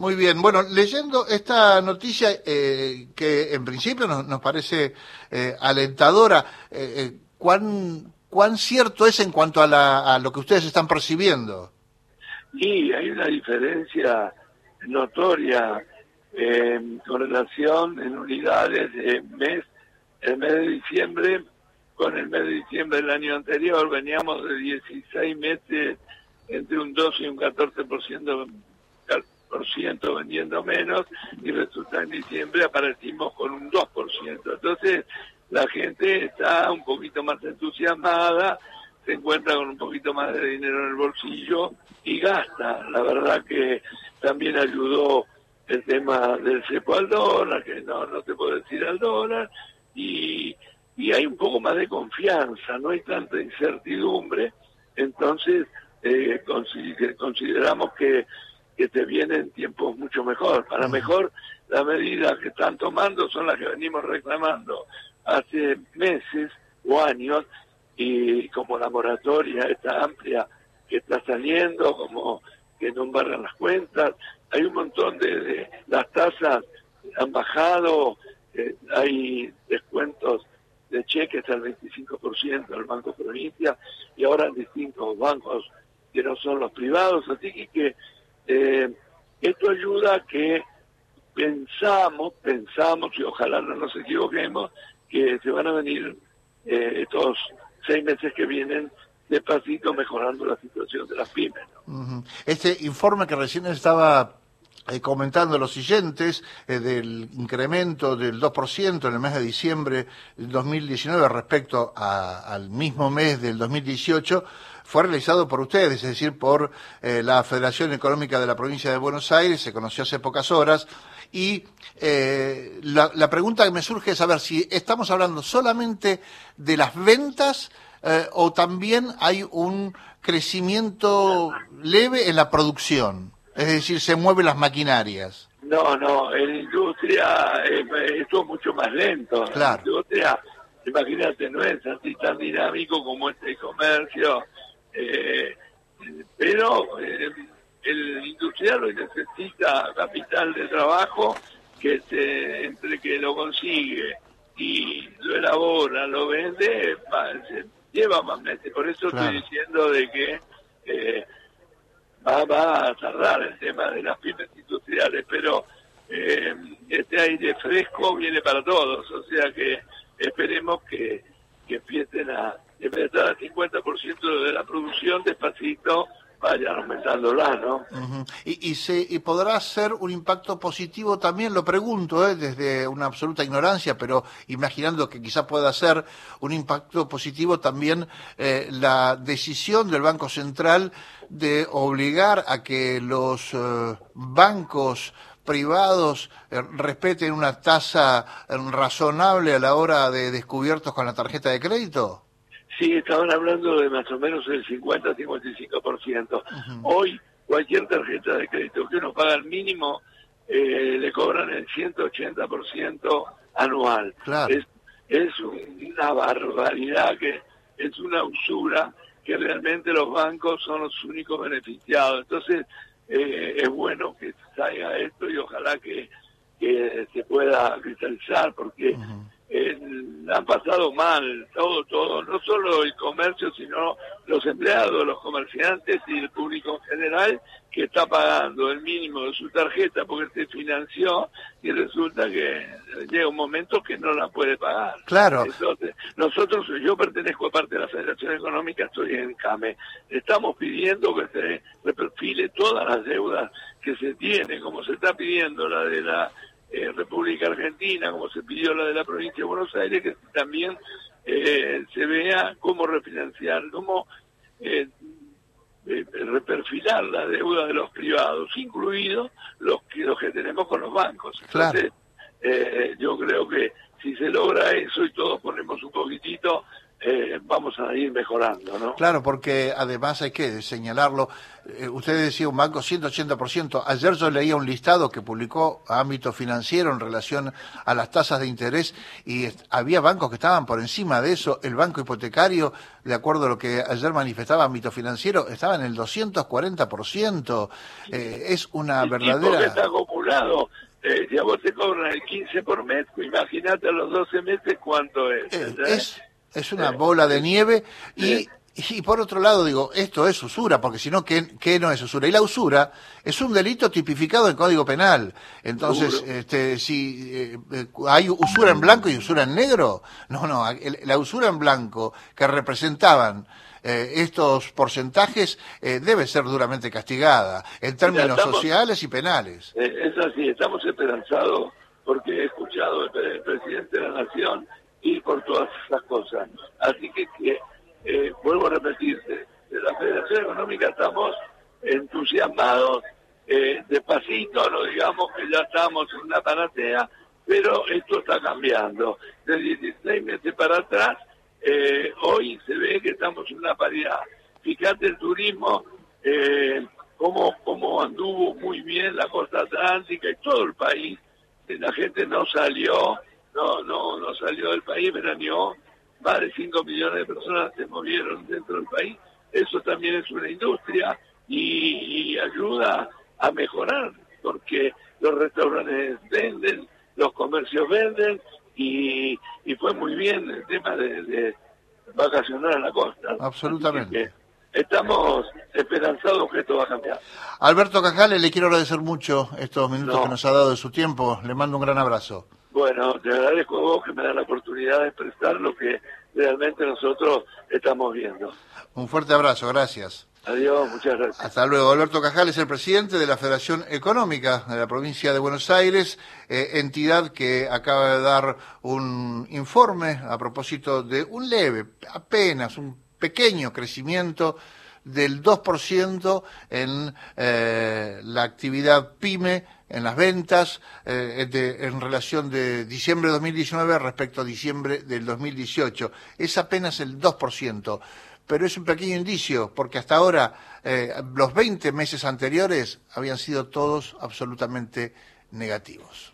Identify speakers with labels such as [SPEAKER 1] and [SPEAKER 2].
[SPEAKER 1] Muy bien. Bueno, leyendo esta noticia que en principio nos parece alentadora, ¿cuán cierto es en cuanto a lo que ustedes están percibiendo?
[SPEAKER 2] Y hay una diferencia notoria con relación en unidades de el mes de diciembre con el mes de diciembre del año anterior. Veníamos de 16 meses entre un 12 y un 14% vendiendo menos, y resulta en diciembre aparecimos con un 2%. Entonces la gente está un poquito más entusiasmada, se encuentra con un poquito más de dinero en el bolsillo y gasta. La verdad que también ayudó el tema del cepo al dólar, que no te puedo decir al dólar, y hay un poco más de confianza, no hay tanta incertidumbre. Entonces consideramos que te vienen tiempos mucho mejor. Para mejor, las medidas que están tomando son las que venimos reclamando hace meses o años, y como la moratoria esta amplia que está saliendo, como que no embargan las cuentas, hay un montón de las tasas han bajado, hay descuentos de cheques al 25% del Banco Provincia, y ahora en distintos bancos que no son los privados, así que esto ayuda a que pensamos, y ojalá no nos equivoquemos, que se van a venir estos 6 meses que vienen despacito mejorando la situación de las pymes, ¿no?
[SPEAKER 1] Este informe que recién estaba comentando los siguientes, del incremento del 2% en el mes de diciembre del 2019 respecto al mismo mes del 2018, fue realizado por ustedes, es decir, por la Federación Económica de la Provincia de Buenos Aires, se conoció hace pocas horas, y la pregunta que me surge es saber si estamos hablando solamente de las ventas o también hay un crecimiento leve en la producción. Es decir, se mueven las maquinarias.
[SPEAKER 2] No, en industria esto es mucho más lento.
[SPEAKER 1] Claro.
[SPEAKER 2] En industria, imagínate, no es así tan dinámico como este comercio, pero el industrial hoy necesita capital de trabajo que entre que lo consigue y lo elabora, lo vende, se lleva más meses. Por eso claro, estoy diciendo de que va a tardar el tema de las pymes industriales, pero este aire fresco viene para todos, o sea que esperemos que empiecen a estar al 50% de la producción, despacito vayan aumentándola, ¿no?
[SPEAKER 1] Y podrá ser un impacto positivo también, lo pregunto, desde una absoluta ignorancia, pero imaginando que quizá pueda ser un impacto positivo también la decisión del Banco Central de obligar a que los bancos privados respeten una tasa razonable a la hora de descubiertos con la tarjeta de crédito.
[SPEAKER 2] Sí, estaban hablando de más o menos el 50-55%. Hoy, cualquier tarjeta de crédito que uno paga al mínimo, le cobran el 180% anual.
[SPEAKER 1] Claro.
[SPEAKER 2] Es una barbaridad, que es una usura, que realmente los bancos son los únicos beneficiados. Entonces, es bueno que salga esto y ojalá que se pueda cristalizar, porque han pasado mal todo, no solo el comercio, sino los empleados, los comerciantes y el público en general, que está pagando el mínimo de su tarjeta porque se financió y resulta que llega un momento que no la puede pagar.
[SPEAKER 1] Claro.
[SPEAKER 2] Entonces, yo pertenezco a parte de la Federación Económica, estoy en CAME, estamos pidiendo que se reperfile todas las deudas que se tiene, como se está pidiendo la de la República Argentina, como se pidió la de la Provincia de Buenos Aires, que también se vea cómo refinanciar, cómo reperfilar la deuda de los privados, incluidos los que tenemos con los bancos. Entonces,
[SPEAKER 1] claro,
[SPEAKER 2] yo creo que si se logra eso y todos ponemos un poquitito, vamos a ir mejorando, ¿no?
[SPEAKER 1] Claro, porque además hay que señalarlo, usted decía un banco 180%, ayer yo leía un listado que publicó Ámbito Financiero en relación a las tasas de interés y había bancos que estaban por encima de eso, el banco hipotecario, de acuerdo a lo que ayer manifestaba Ámbito Financiero, estaba en el 240%, es una
[SPEAKER 2] el
[SPEAKER 1] verdadera...
[SPEAKER 2] tipo que está acumulado, si a vos te cobran el 15 por mes, imagínate a los 12 meses cuánto es.
[SPEAKER 1] Es una bola de nieve y por otro lado digo, esto es usura, porque si no, ¿qué no es usura? Y la usura es un delito tipificado en el Código Penal. Entonces, si hay usura en blanco y usura en negro, no, la usura en blanco que representaban estos porcentajes debe ser duramente castigada en términos sociales y penales.
[SPEAKER 2] Es así, estamos esperanzados porque he escuchado al presidente de la Nación y por todas esas cosas. Así que vuelvo a repetirte, de la Federación Económica estamos entusiasmados, despacito, no digamos que ya estamos en una panacea, pero esto está cambiando. De 16 meses para atrás, hoy se ve que estamos en una paridad. Fíjate el turismo, cómo anduvo muy bien la costa atlántica y todo el país. La gente no salió del país, veraneó, más de 5 millones de personas se movieron dentro del país. Eso también es una industria y ayuda a mejorar, porque los restaurantes venden, los comercios venden y fue muy bien el tema de vacacionar a la costa.
[SPEAKER 1] Absolutamente.
[SPEAKER 2] Estamos esperanzados que esto va a cambiar.
[SPEAKER 1] Alberto Cajales, le quiero agradecer mucho estos minutos que nos ha dado de su tiempo. Le mando un gran abrazo.
[SPEAKER 2] Bueno, te agradezco a vos que me da la oportunidad de expresar lo que realmente nosotros estamos viendo.
[SPEAKER 1] Un fuerte abrazo, gracias.
[SPEAKER 2] Adiós, muchas gracias.
[SPEAKER 1] Hasta luego. Alberto Cajales, el presidente de la Federación Económica de la provincia de Buenos Aires, entidad que acaba de dar un informe a propósito de un leve, apenas un pequeño crecimiento del 2% en la actividad PYME, en las ventas, en relación de diciembre de 2019 respecto a diciembre del 2018. Es apenas el 2%, pero es un pequeño indicio, porque hasta ahora los 20 meses anteriores habían sido todos absolutamente negativos.